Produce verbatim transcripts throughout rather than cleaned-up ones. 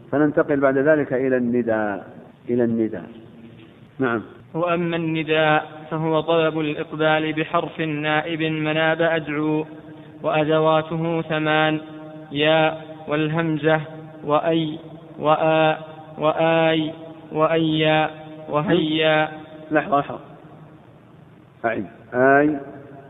فننتقل بعد ذلك إلى النداء إلى النداء نعم. وأما النداء فهو طلب الإقبال بحرف نائب مناب أدعو، وأدواته ثمان: يا والهمزة وأي وآ وآي وأيا وهيا. لحظة لحظة أعيد. آي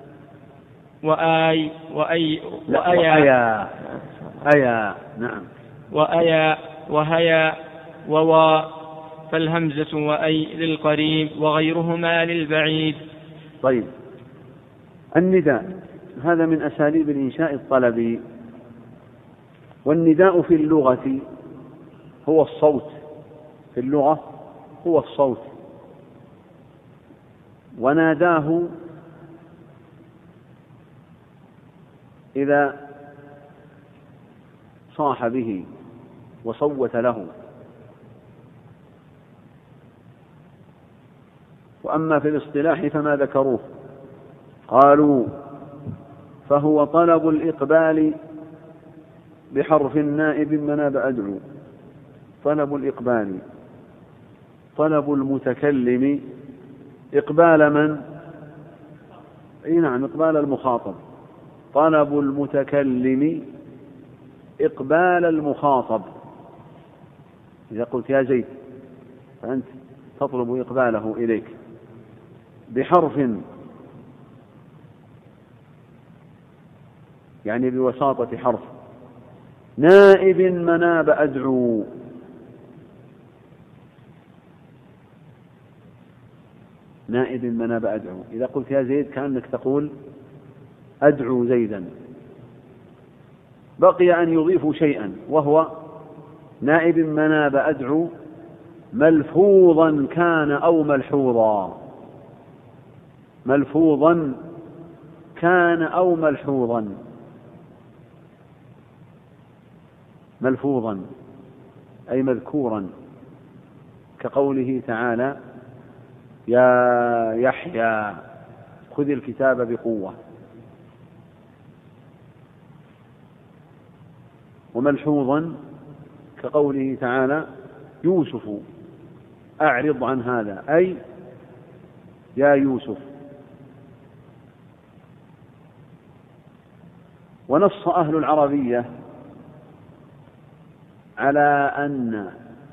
وآي وأي وأيا أيا أيا نعم. وأيا وهيا ووا، فالهمزة وأي للقريب وغيرهما للبعيد. طيب، النداء هذا من أساليب الإنشاء الطلبي، والنداء في اللغة هو الصوت، في اللغة هو الصوت. وناداه إذا صاح به وصوت له. وأما في الاصطلاح فما ذكروه قالوا فهو طلب الإقبال بحرف نائب مناب أدعو. طلب الإقبال طلب المتكلم إقبال من؟ أي نعم، إقبال المخاطب. طلب المتكلم إقبال المخاطب. إذا قلت يا زيد فأنت تطلب إقباله إليك بحرف، يعني بوساطة حرف، نائب مناب أدعو. نائب مناب أدعو، إذا قلت يا زيد كأنك تقول أدعو زيدا. بقي أن يضيفوا شيئا، وهو نائب مناب أدعو ملفوظا كان أو ملحوظا. ملفوظا كان أو ملحوظا. ملفوظا أي مذكورا، كقوله تعالى يا يحيى خذ الكتاب بقوة. وملحوظا كقوله تعالى يوسف أعرض عن هذا، أي يا يوسف. ونص أهل العربية على أن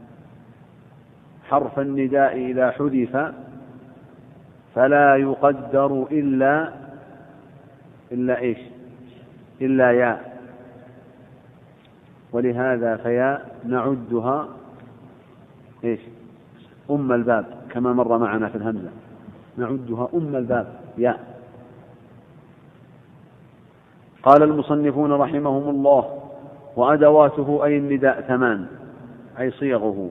حرف النداء إذا حذف فلا يقدر إلا إلا إيش؟ إلا ياء. ولهذا فيا نعدها إيش؟ أم الباب، كما مر معنا في الهمزة، نعدها أم الباب ياء. قال المصنفون رحمهم الله وأدواته أي النداء ثمان، أي صيغه: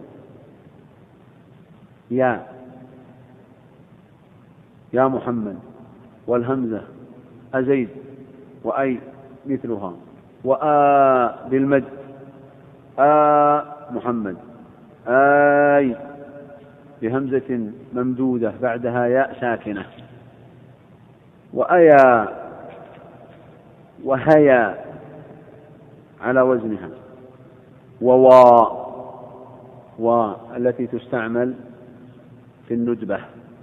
يا يا محمد، والهمزة أزيد، وأي مثلها، وآ بالمد آ محمد، آي بهمزة ممدودة بعدها ياء ساكنة، وأيا وهيا على وزنها، ووا والتي تستعمل في الندبة.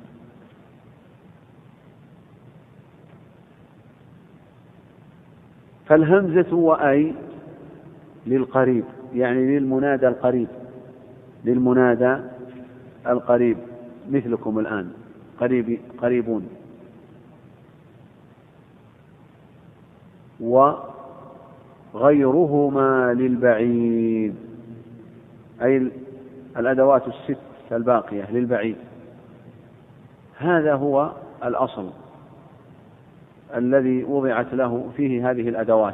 فالهمزة وأي للقريب، يعني للمنادى القريب، للمنادى القريب مثلكم الآن قريب قريبون. وغيرهما للبعيد، أي الأدوات الست الباقية للبعيد. هذا هو الأصل الذي وضعت له فيه هذه الأدوات.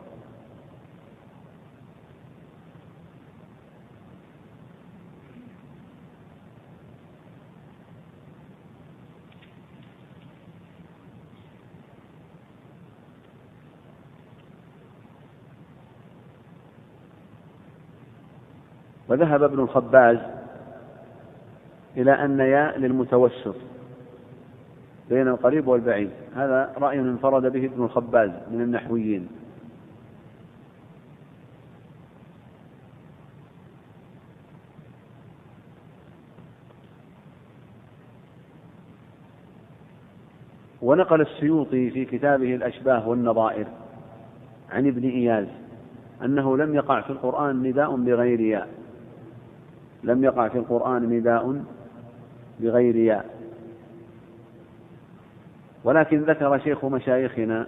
وذهب ابن الخباز إلى أن ياء للمتوسط بين القريب والبعيد. هذا رأي انفرد به ابن الخباز من النحويين. ونقل السيوطي في كتابه الأشباه والنظائر عن ابن إياز أنه لم يقع في القرآن نداء بغير ياء، لم يقع في القرآن نداء بغير ياء. ولكن ذكر شيخ مشايخنا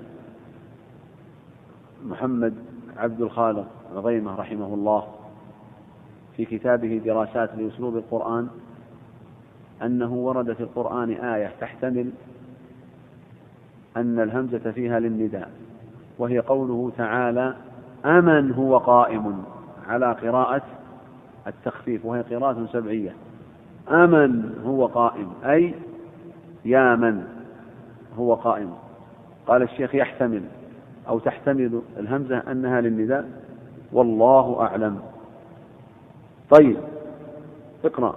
محمد عبد الخالق عظيمة رحمه الله في كتابه دراسات لأسلوب القرآن أنه ورد في القرآن آية تحتمل أن الهمزة فيها للنداء، وهي قوله تعالى أمن هو قائم، على قراءة التخفيف وهي قراءة سبعية. أمن هو قائم أي يا من هو قائم. قال الشيخ يحتمل أو تحتمل الهمزة أنها للنداء، والله أعلم. طيب اقرأ.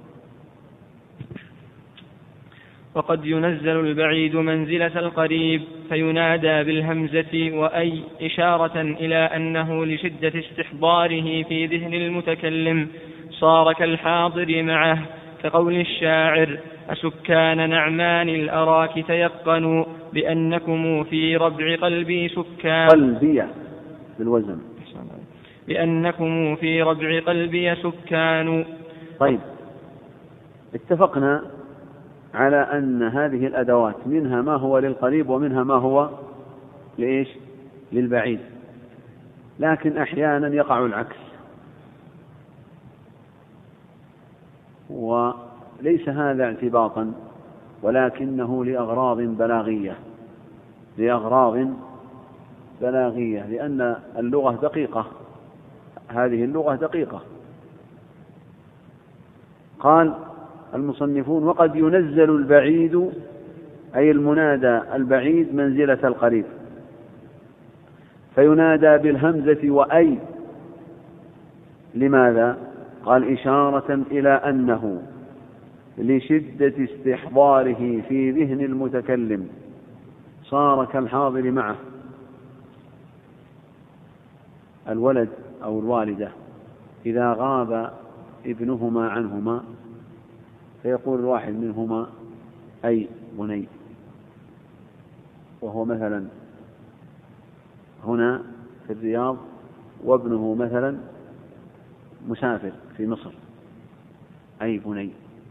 وقد ينزل البعيد منزلة القريب فينادى بالهمزة وأي إشارة إلى أنه لشدة استحضاره في ذهن المتكلم صار كالحاضر معه، كقول الشاعر أسكان نعمان الأراك تيقنوا بأنكم في ربع قلبي سكان قلبي بالوزن بأنكم في ربع قلبي سكان. طيب اتفقنا على أن هذه الأدوات منها ما هو للقريب ومنها ما هو لإيش؟ للبعيد، لكن أحيانا يقع العكس، وليس هذا اعتباطا ولكنه لأغراض بلاغية لأغراض بلاغية لأن اللغة دقيقة، هذه اللغة دقيقة. قال المصنفون وقد ينزل البعيد أي المنادى البعيد منزلة القريب فينادى بالهمزة وأي. لماذا؟ قال إشارة إلى أنه لشدة استحضاره في ذهن المتكلم صار كالحاضر معه. الولد أو الوالدة إذا غاب ابنهما عنهما فيقول الواحد منهما أي بني، وهو مثلا هنا في الرياض وابنه مثلا مسافر في مصر، أي بني.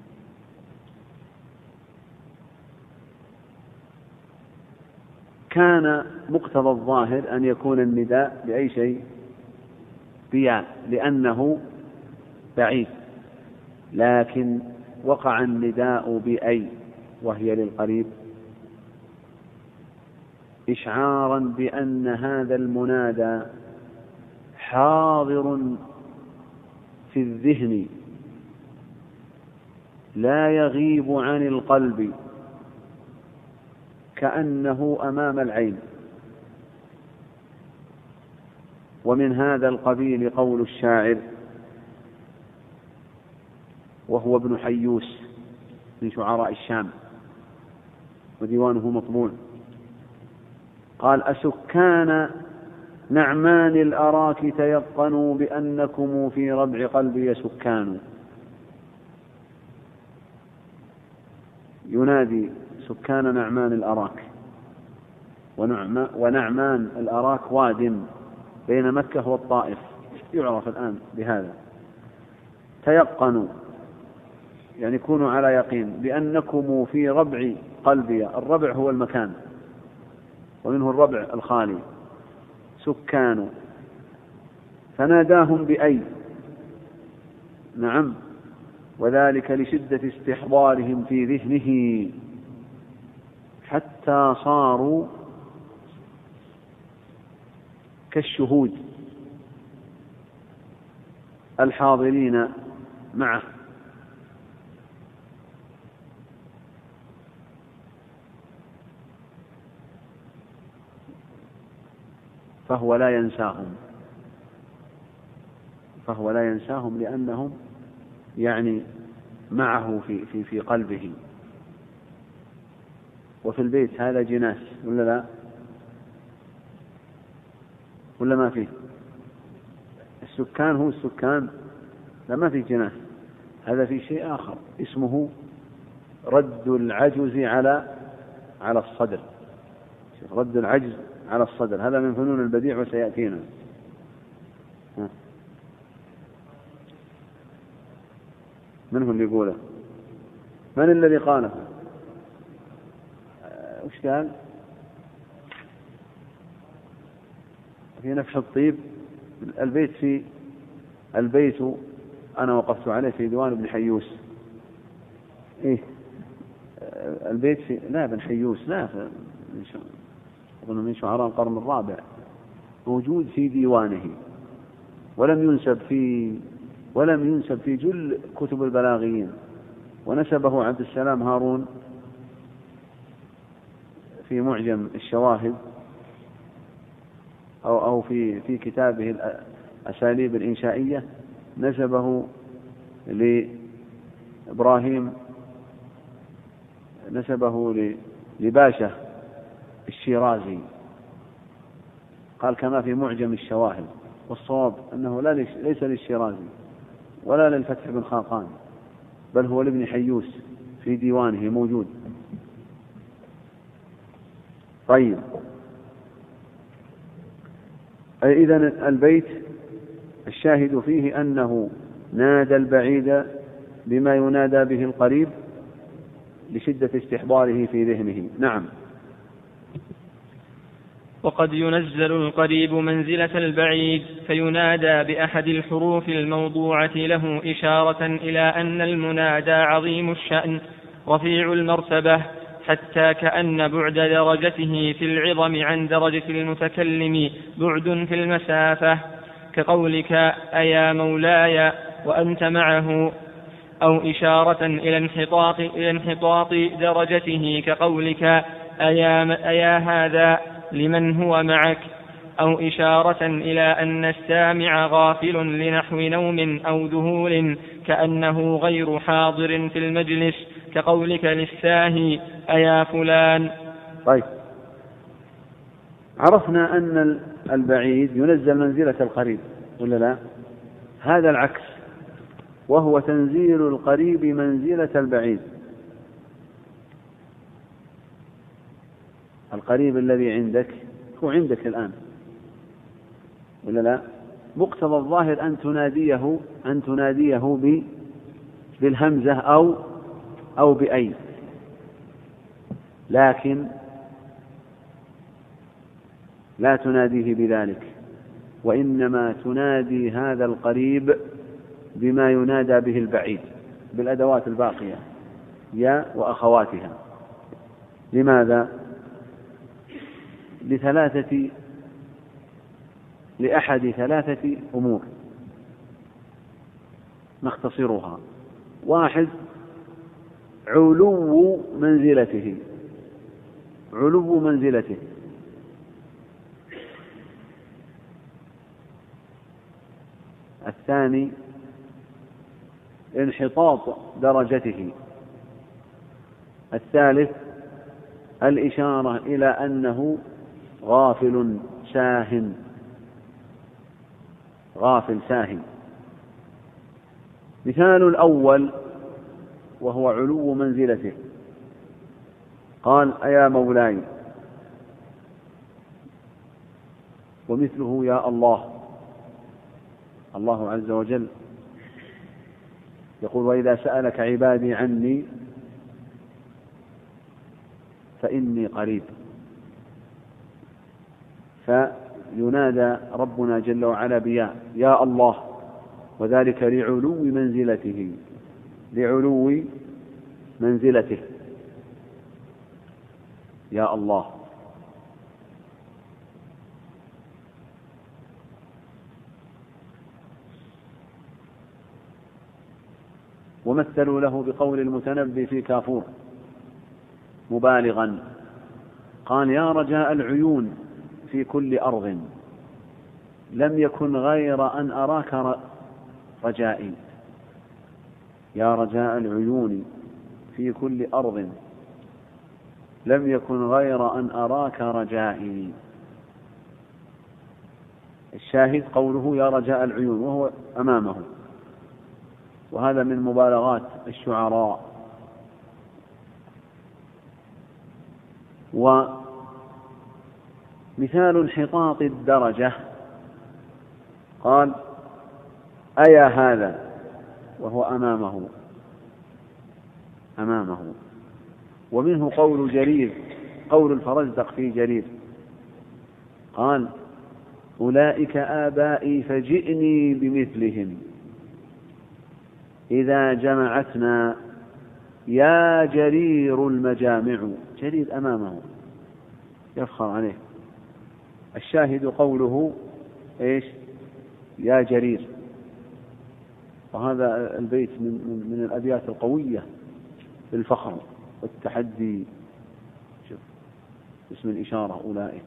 كان مقتضى الظاهر أن يكون النداء بأي شيء؟ بياء لأنه بعيد، لكن وقع النداء بأي وهي للقريب إشعارا بأن هذا المنادى حاضر في الذهن لا يغيب عن القلب كأنه أمام العين. ومن هذا القبيل قول الشاعر وهو ابن حيوس من شعراء الشام وديوانه مطبوع، قال أسكان نعمان الأراك تيقنوا بأنكم في ربع قلبي سكان. ينادي سكان نعمان الأراك، ونعمان الأراك واد بين مكة والطائف يعرف الآن بهذا. تيقنوا يعني كونوا على يقين بأنكم في ربع قلبي، الربع هو المكان ومنه الربع الخالي، سكان. فناداهم بأي، نعم، وذلك لشدة استحضارهم في ذهنه حتى صاروا كالشهود الحاضرين معه. فهو لا ينساهم فهو لا ينساهم لأنهم يعني معه في في في قلبه. وفي البيت هذا جناس ولا لا؟ ولا ما فيه؟ السكان هو السكان، لا ما فيه جناس، هذا في شيء آخر اسمه رد العجز على على الصدر، رد العجز على الصدر، هذا من فنون البديع وسيأتينا. من هو اللي يقوله؟ من الذي قاله؟ وش قال؟ في نفح الطيب البيت، في البيت أنا وقفت عليه في ديوان ابن حيوس. إيه البيت في لا ابن حيوس، لا أظن من شعراء القرن الرابع، موجود في ديوانه ولم ينسب في ولم ينسب في جل كتب البلاغيين، ونسبه عبد السلام هارون في معجم الشواهد أو أو في في كتابه الأساليب الإنشائية، نسبه لإبراهيم، نسبه لباشا الشيرازي، قال كما في معجم الشواهد، والصواب أنه لا ليس للشيرازي ولا للفتح بن خاقان، بل هو لابن حيوس في ديوانه موجود. طيب، إذن البيت الشاهد فيه أنه نادى البعيد بما ينادى به القريب لشدة استحضاره في ذهنه. نعم. وقد ينزل القريب منزلة البعيد فينادى بأحد الحروف الموضوعة له إشارة إلى أن المنادى عظيم الشأن رفيع المرتبة، حتى كأن بعد درجته في العظم عن درجة المتكلم بعد في المسافة، كقولك أيا مولاي وأنت معه، أو إشارة إلى انحطاط, إلى انحطاط درجته كقولك أيا, أيا هذا لمن هو معك، أو إشارة إلى أن السامع غافل لنحو نوم أو ذهول كأنه غير حاضر في المجلس، كقولك للساهي أيا فلان. طيب، عرفنا أن البعيد ينزل منزلة القريب ولا لا؟ هذا العكس، وهو تنزيل القريب منزلة البعيد. القريب الذي عندك هو عندك الآن ولا لا؟ مقتضى الظاهر أن تناديه أن تناديه بالهمزة أو أو بأي، لكن لا تناديه بذلك، وإنما تنادي هذا القريب بما ينادى به البعيد بالأدوات الباقية يا وأخواتها. لماذا؟ لثلاثة لأحد ثلاثة أمور نختصرها. واحد، علو منزلته علو منزلته الثاني، انحطاط درجته. الثالث، الإشارة إلى أنه غافل ساهٍ غافل ساهٍ. مثال الأول وهو علو منزلته، قال أيا مولاي، ومثله يا الله. الله عز وجل يقول وإذا سألك عبادي عني فإني قريب، فينادى ربنا جل وعلا بيا يا الله، وذلك لعلو منزلته لعلو منزلته يا الله. ومثلوا له بقول المتنبي في كافور مبالغا، قال يا رجاء العيون في كل أرض لم يكن غير أن أراك رجائي. يا رجاء العيون في كل أرض لم يكن غير أن أراك رجائي. الشاهد قوله يا رجاء العيون وهو أمامه، وهذا من مبالغات الشعراء. ومثال انحطاط الدرجة قال أيا هذا وهو أمامه أمامه. ومنه قول جرير، قول الفرزدق في جرير قال أولئك آبائي فجئني بمثلهم إذا جمعتنا يا جرير المجامع. جرير أمامه يفخر عليه. الشاهد قوله إيش؟ يا جرير. وهذا البيت من, من الأبيات القوية بالفخر والتحدي. شوف اسم الإشارة أولئك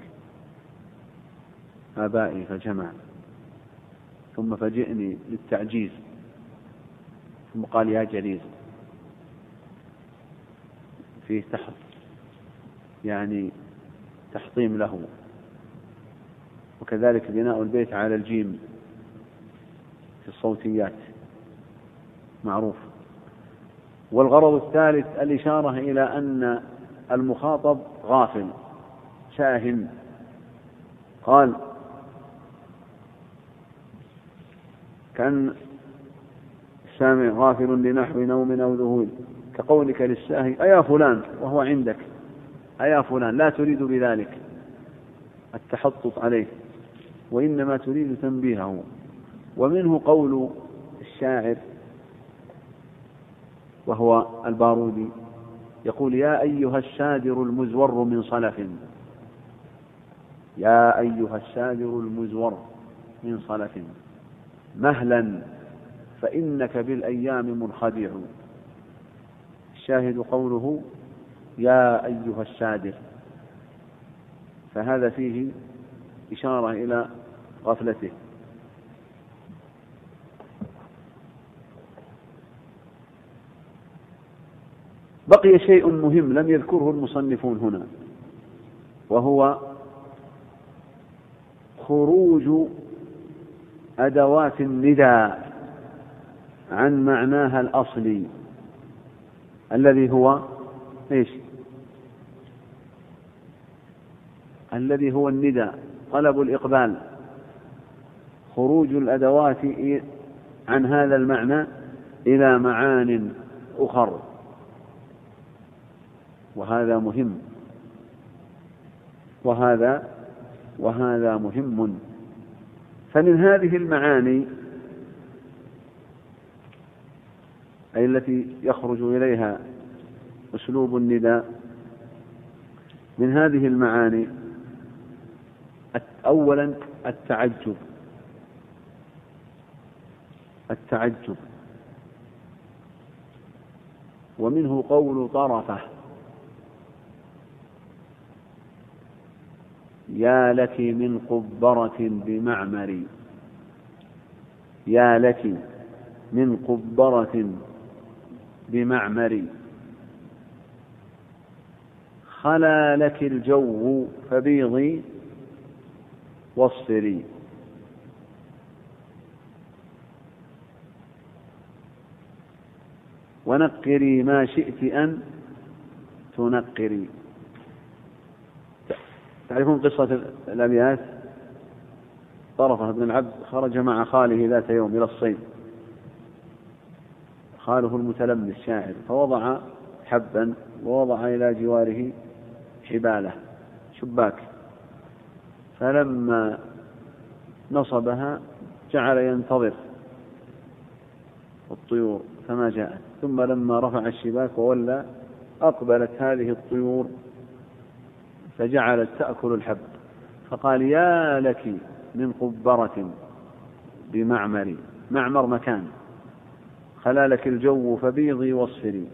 آبائي فجمع، ثم فجئني للتعجيز، ثم قال يا جرير، فيه تحت يعني تحطيم له. وكذلك بناء البيت على الجيم في الصوتيات معروف. والغرض الثالث الإشارة إلى أن المخاطب غافل شاهن. قال كان السامع غافل لنحو نوم أو ذهول، كقولك للساهي أيا فلان وهو عندك، أيا فلان، لا تريد بذلك التحطط عليه، وإنما تريد تنبيهه. ومنه قول الشاعر وهو البارودي يقول يا أيها الشادر المزور من صلف، يا أيها الشادر المزور من صلف مهلا فإنك بالأيام منخدع. الشاهد قوله يا أيها الشادر، فهذا فيه إشارة إلى غفلته. بقي شيء مهم لم يذكره المصنفون هنا، وهو خروج أدوات النداء عن معناها الأصلي الذي هو إيش؟ الذي هو النداء، طلب الإقبال. خروج الأدوات عن هذا المعنى إلى معان أخر، وهذا مهم، وهذا وهذا مهم. فمن هذه المعاني أي التي يخرج إليها أسلوب النداء، من هذه المعاني أولا التعجب، التعجب. ومنه قول طرفة يا لك من قبرة بمعمر، يا لك من قبرة بمعمر خلا لك الجو فبيضي واصفري. ونقري ما شئت أن تنقري. تعرفون قصة الأبيات؟ طرفة بن العبد خرج مع خاله ذات يوم إلى الصيد، خاله المتلمس شاعر، فوضع حبا ووضع إلى جواره حبالة شباك، فلما نصبها جعل ينتظر الطيور فما جاءت، ثم لما رفع الشباك وولى أقبلت هذه الطيور فجعلت تأكل الحب، فقال يا لك من قبرة بمعمر، معمر مكان، خلا لك الجو فبيضي واصفري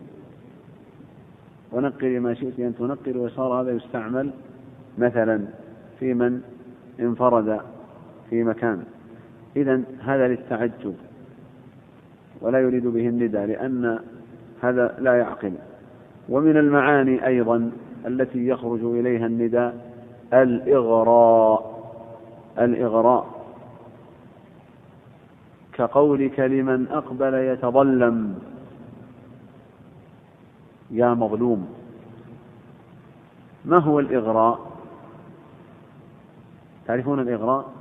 ونقري ما شئت أن تنقري. وصار هذا يستعمل مثلا في من انفرد في مكان. إذن هذا للتعجب ولا يريد به النداء لأن هذا لا يعقل. ومن المعاني أيضا التي يخرج إليها النداء الإغراء، الإغراء كقولك لمن أقبل يتظلم يا مظلوم. ما هو الإغراء؟ تعرفون الإغراء؟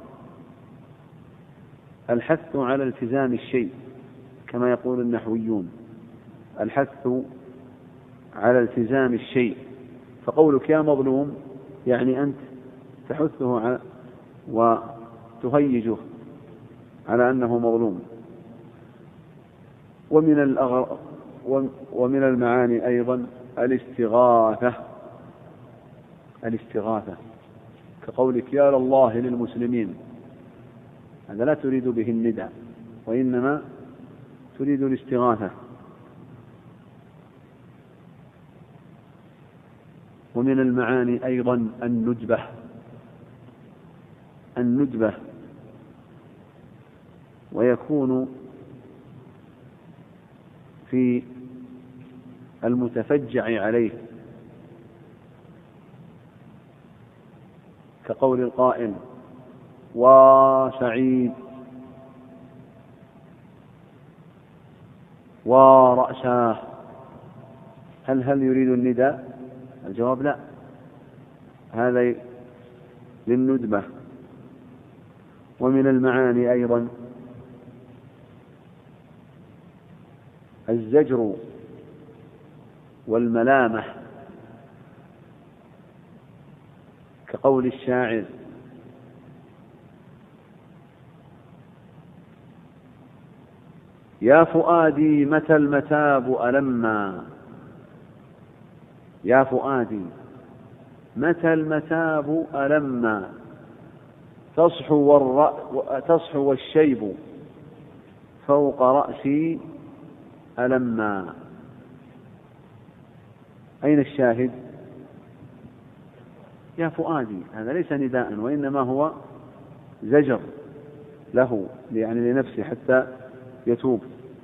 الحث على التزام الشيء، كما يقول النحويون، الحث على التزام الشيء. فقولك يا مظلوم يعني أنت تحثه على وتهيجه على أنه مظلوم. ومن الأغر ومن المعاني أيضا الاستغاثة، الاستغاثة كقولك يا الله للمسلمين، هذا لا تريد به النداء وإنما تريد الاستغاثة. ومن المعاني أيضا الندبة، الندبة ويكون في المتفجع عليه، كقول القائل وسعيد ورأساه، هل هل يريد النداء؟ الجواب لا، هذا للندبة. ومن المعاني أيضا الزجر والملامة، كقول الشاعر يا فؤادي متى المتاب ألما، يا فؤادي متى المتاب ألما، تصحو, والرأ... تصحو والشيب فوق رأسي ألما. أين الشاهد؟ يا فؤادي، هذا ليس نداء وإنما هو زجر له، يعني لنفسه حتى يتوب.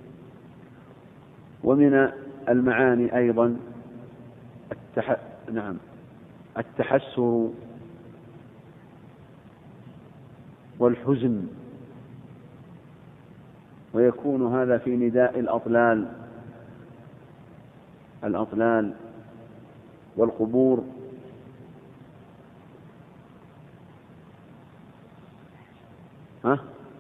ومن المعاني أيضا التح... نعم التحسر والحزن، ويكون هذا في نداء الأطلال الأطلال والقبور. ها؟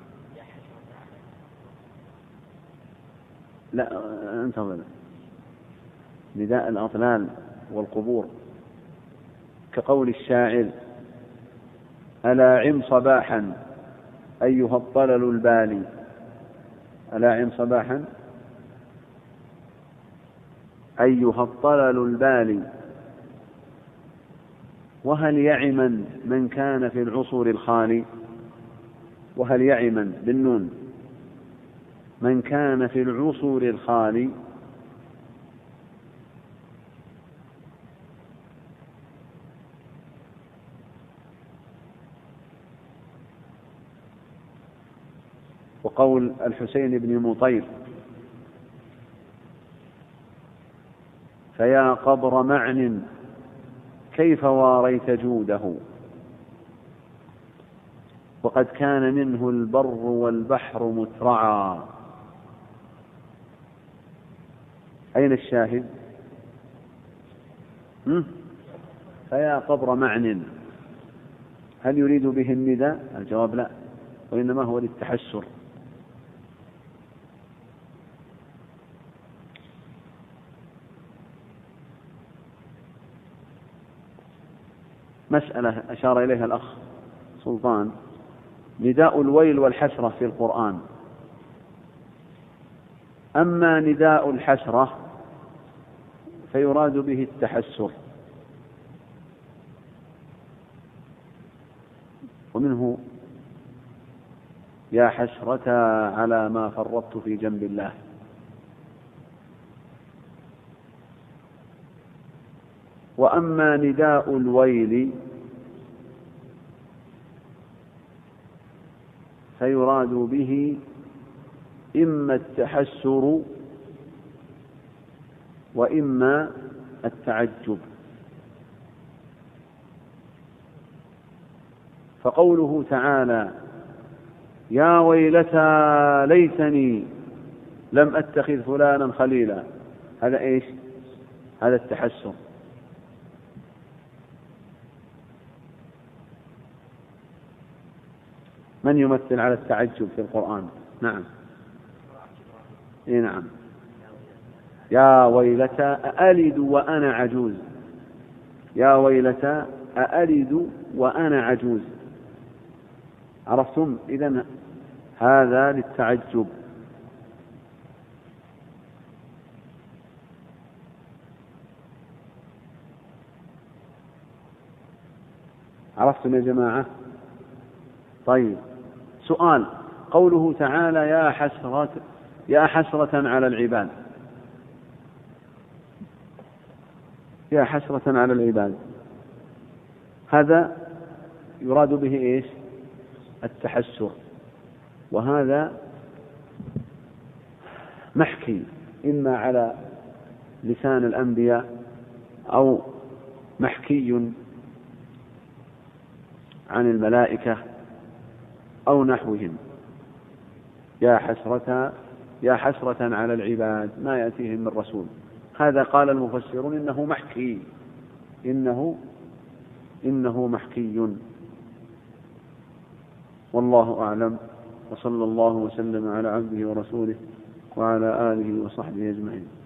لا انتظر، نداء الأطلال والقبور كقول الشاعر ألا عم صباحا أيها الطلل البالي، ألا عم صباحا أيها الطلل البالي، وهل يعما من كان في العصور الخالي، وهل يعما بالنون من كان في العصور الخالي، وقول الحسين بن مطير فيا قبر معن كيف واريت جوده، وقد كان منه البر والبحر مترعا. أين الشاهد؟ فيا قبر معن، هل يريد به النداء؟ الجواب لا، وإنما هو للتحسر. مسألة أشار إليها الأخ سلطان، نداء الويل والحسرة في القرآن. أما نداء الحسرة فيراد به التحسر، ومنه يا حسرة على ما فرطت في جنب الله. وأما نداء الويل فيراد به إما التحسر وإما التعجب. فقوله تعالى يا ويلتى ليتني لم أتخذ فلانا خليلا، هذا إيش؟ هذا التحسر. من يمثل على التعجب في القرآن؟ نعم. إيه نعم. يا ويلتى أألد وأنا عجوز، يا ويلتى أألد وأنا عجوز. عرفتم؟ إذن هذا للتعجب. عرفتم يا جماعة؟ طيب، سؤال. قوله تعالى يا حسرة يا حسرة على العباد، يا حسرة على العباد، هذا يراد به إيش؟ التحسر، وهذا محكي إما على لسان الأنبياء أو محكي عن الملائكة أو نحوهم. يا حسرة يا حسرة على العباد ما يأتيهم من رسول. هذا قال المفسرون إنه محكي، إنه إنه محكي. والله أعلم، وصلى الله وسلم على عبده ورسوله وعلى آله وصحبه أجمعين.